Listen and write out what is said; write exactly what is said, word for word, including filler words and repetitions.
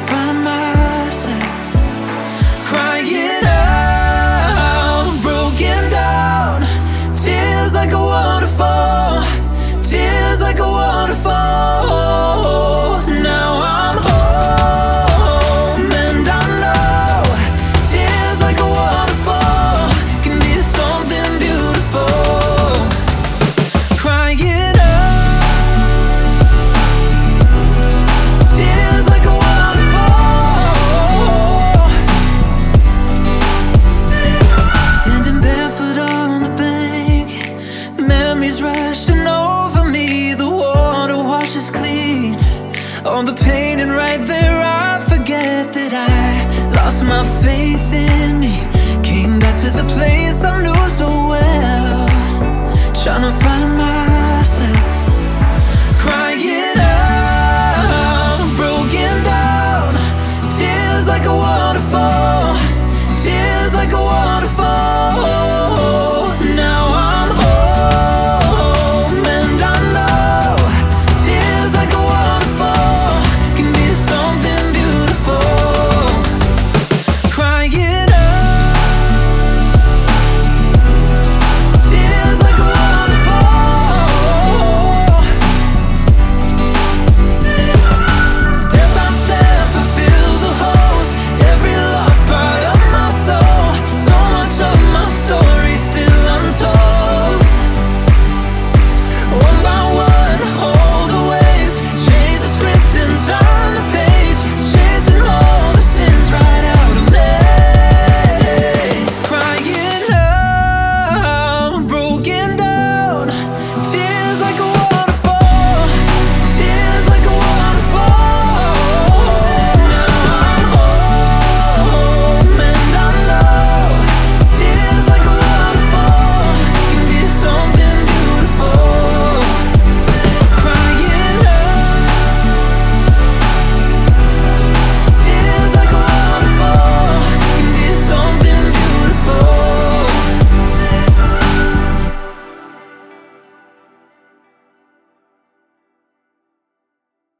find myself crying out, broken down, tears like a waterfall, tears like a waterfall. Now I'm home and I know tears like a waterfall can be something beautiful. Crying out, tears like a waterfall. Standing barefoot on the bank, memories rushing over me. The water washes clean all the pain, and right there I forget that I lost my faith in me. Came back to the place I knew so well, trying to find myself crying out, broken down, tears like a waterfall,